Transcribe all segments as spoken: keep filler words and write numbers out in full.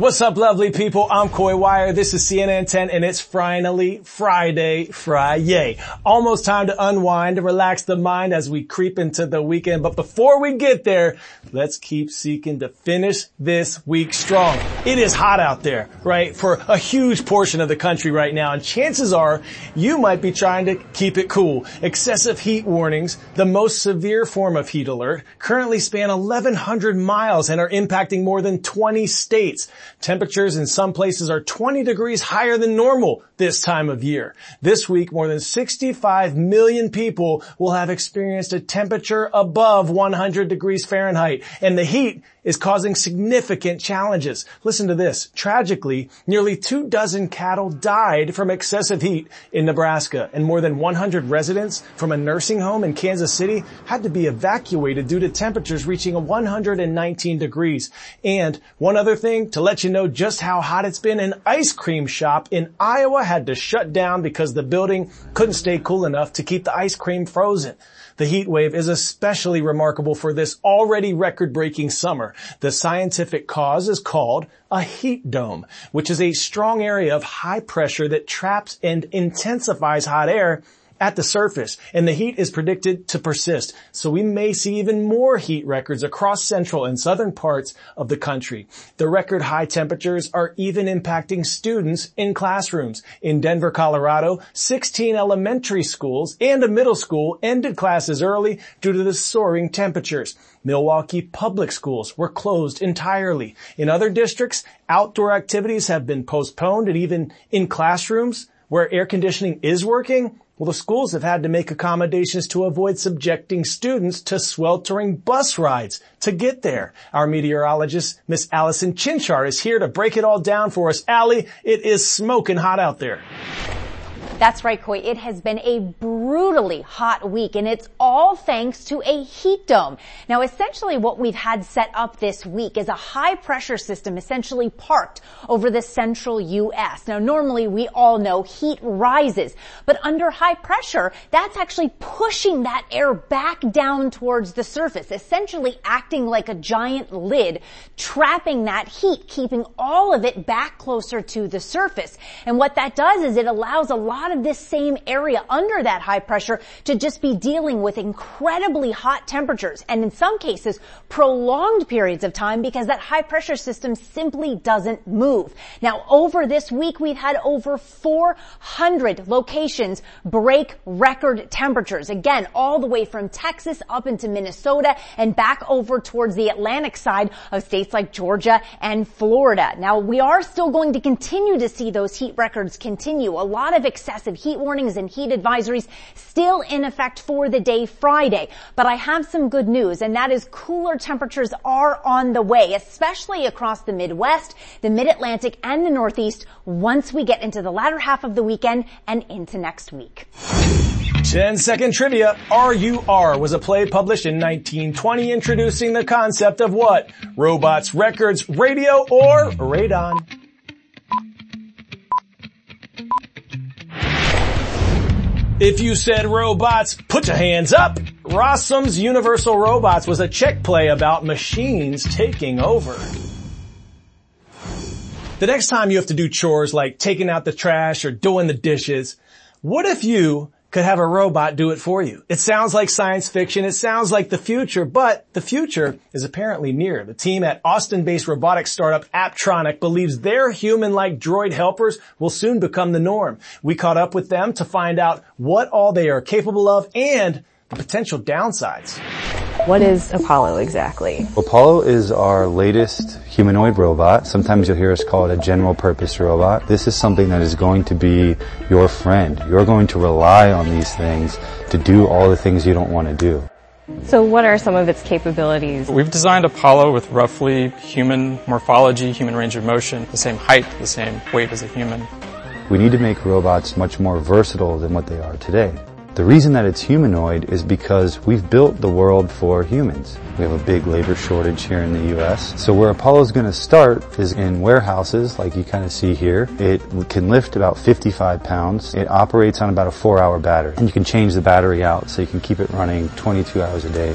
What's up, lovely people? I'm Coy Wire. This is C N N ten, and it's finally Friday, Friday. Almost time to unwind and relax the mind as we creep into the weekend. But before we get there, let's keep seeking to finish this week strong. It is hot out there, right, for a huge portion of the country right now, and chances are you might be trying to keep it cool. Excessive heat warnings, the most severe form of heat alert, currently span eleven hundred miles and are impacting more than twenty states. Temperatures in some places are twenty degrees higher than normal this time of year. This week, more than sixty-five million people will have experienced a temperature above one hundred degrees Fahrenheit, and the heat is causing significant challenges. Listen to this. Tragically, nearly two dozen cattle died from excessive heat in Nebraska, and more than one hundred residents from a nursing home in Kansas City had to be evacuated due to temperatures reaching one hundred nineteen degrees. And one other thing to let you know just how hot it's been, an ice cream shop in Iowa had to shut down because the building couldn't stay cool enough to keep the ice cream frozen. The heat wave is especially remarkable for this already record-breaking summer. The scientific cause is called a heat dome, which is a strong area of high pressure that traps and intensifies hot air at the surface, and the heat is predicted to persist. So we may see even more heat records across central and southern parts of the country. The record high temperatures are even impacting students in classrooms. In Denver, Colorado, sixteen elementary schools and a middle school ended classes early due to the soaring temperatures. Milwaukee public schools were closed entirely. In other districts, outdoor activities have been postponed, and even in classrooms where air conditioning is working, well, the schools have had to make accommodations to avoid subjecting students to sweltering bus rides to get there. Our meteorologist, Miss Allison Chinchar, is here to break it all down for us. Allie, it is smoking hot out there. That's right, Coy. It has been a brutally hot week, and it's all thanks to a heat dome. Now, essentially what we've had set up this week is a high-pressure system essentially parked over the central U S. Now, normally we all know heat rises, but under high pressure, that's actually pushing that air back down towards the surface, essentially acting like a giant lid, trapping that heat, keeping all of it back closer to the surface. And what that does is it allows a lot of this same area under that high pressure to just be dealing with incredibly hot temperatures, and in some cases prolonged periods of time, because that high pressure system simply doesn't move. Now, over this week we've had over four hundred locations break record temperatures, again all the way from Texas up into Minnesota and back over towards the Atlantic side of states like Georgia and Florida. Now, we are still going to continue to see those heat records continue. A lot of excessive heat warnings and heat advisories still in effect for the day Friday. But I have some good news, and that is cooler temperatures are on the way, especially across the Midwest, the Mid-Atlantic, and the Northeast once we get into the latter half of the weekend and into next week. ten second trivia. R U R was a play published in nineteen twenty introducing the concept of what? Robots, records, radio, or radon? If you said robots, put your hands up. Rossum's Universal Robots was a Czech play about machines taking over. The next time you have to do chores like taking out the trash or doing the dishes, what if you could have a robot do it for you? It sounds like science fiction. It sounds like the future, but the future is apparently near. The team at Austin-based robotics startup Apptronik believes their human-like droid helpers will soon become the norm. We caught up with them to find out what all they are capable of and the potential downsides. What is Apollo exactly? Apollo is our latest humanoid robot. Sometimes you'll hear us call it a general purpose robot. This is something that is going to be your friend. You're going to rely on these things to do all the things you don't want to do. So what are some of its capabilities? We've designed Apollo with roughly human morphology, human range of motion, the same height, the same weight as a human. We need to make robots much more versatile than what they are today. The reason that it's humanoid is because we've built the world for humans. We have a big labor shortage here in the U S. So where Apollo's going to start is in warehouses, like you kind of see here. It can lift about fifty-five pounds. It operates on about a four hour battery. And you can change the battery out so you can keep it running twenty-two hours a day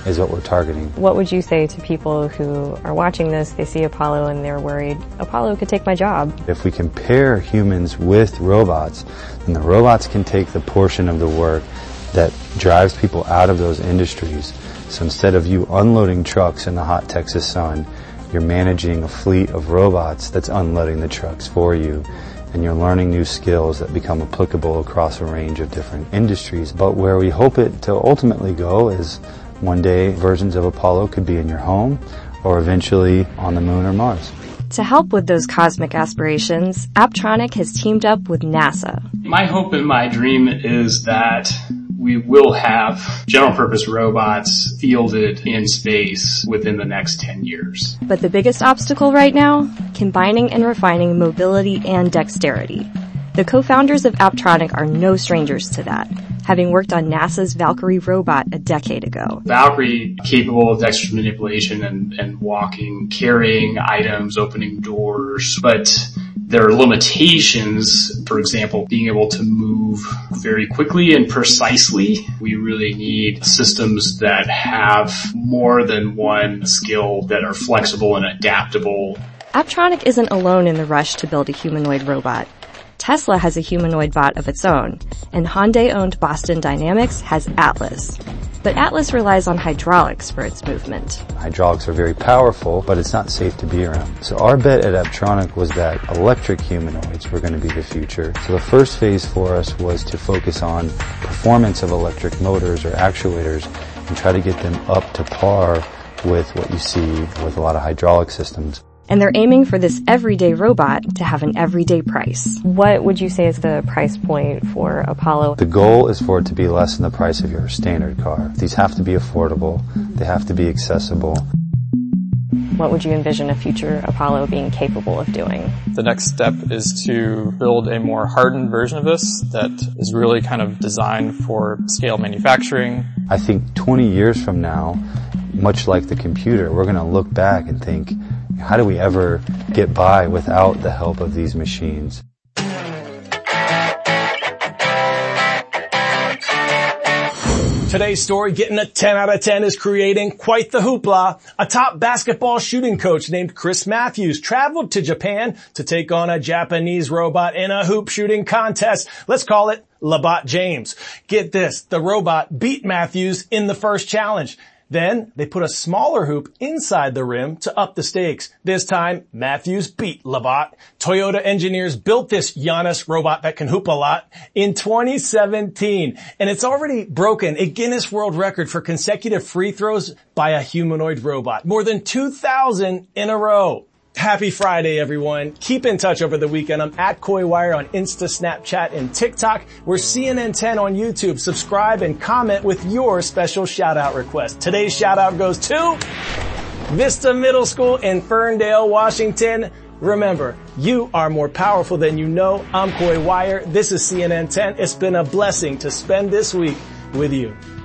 is what we're targeting. What would you say to people who are watching this, they see Apollo and they're worried, Apollo could take my job? If we can pair humans with robots, then the robots can take the portion of the work that drives people out of those industries. So instead of you unloading trucks in the hot Texas sun, you're managing a fleet of robots that's unloading the trucks for you. And you're learning new skills that become applicable across a range of different industries. But where we hope it to ultimately go is one day versions of Apollo could be in your home or eventually on the moon or Mars. To help with those cosmic aspirations, Apptronik has teamed up with NASA. My hope and my dream is that we will have general purpose robots fielded in space within the next ten years. But the biggest obstacle right now? Combining and refining mobility and dexterity. The co-founders of Apptronik are no strangers to that, having worked on NASA's Valkyrie robot a decade ago. Valkyrie, capable of dexterous manipulation and, and walking, carrying items, opening doors, but there are limitations, for example, being able to move very quickly and precisely. We really need systems that have more than one skill, that are flexible and adaptable. Apptronik isn't alone in the rush to build a humanoid robot. Tesla has a humanoid bot of its own, and Hyundai-owned Boston Dynamics has Atlas. But Atlas relies on hydraulics for its movement. Hydraulics are very powerful, but it's not safe to be around. So our bet at Apptronik was that electric humanoids were going to be the future. So the first phase for us was to focus on performance of electric motors or actuators and try to get them up to par with what you see with a lot of hydraulic systems. And they're aiming for this everyday robot to have an everyday price. What would you say is the price point for Apollo? The goal is for it to be less than the price of your standard car. These have to be affordable. They have to be accessible. What would you envision a future Apollo being capable of doing? The next step is to build a more hardened version of this that is really kind of designed for scale manufacturing. I think twenty years from now, much like the computer, we're going to look back and think, how do we ever get by without the help of these machines? Today's story, getting a ten out of ten, is creating quite the hoopla. A top basketball shooting coach named Chris Matthews traveled to Japan to take on a Japanese robot in a hoop shooting contest. Let's call it LeBot James. Get this, the robot beat Matthews in the first challenge. Then they put a smaller hoop inside the rim to up the stakes. This time, Matthews beat LeBot. Toyota engineers built this Giannis robot that can hoop a lot in twenty seventeen. And it's already broken a Guinness World Record for consecutive free throws by a humanoid robot. More than two thousand in a row. Happy Friday, everyone. Keep in touch over the weekend. I'm at Coy Wire on Insta, Snapchat, and TikTok. We're C N N ten on YouTube. Subscribe and comment with your special shout-out request. Today's shout-out goes to Vista Middle School in Ferndale, Washington. Remember, you are more powerful than you know. I'm Coy Wire. This is C N N ten. It's been a blessing to spend this week with you.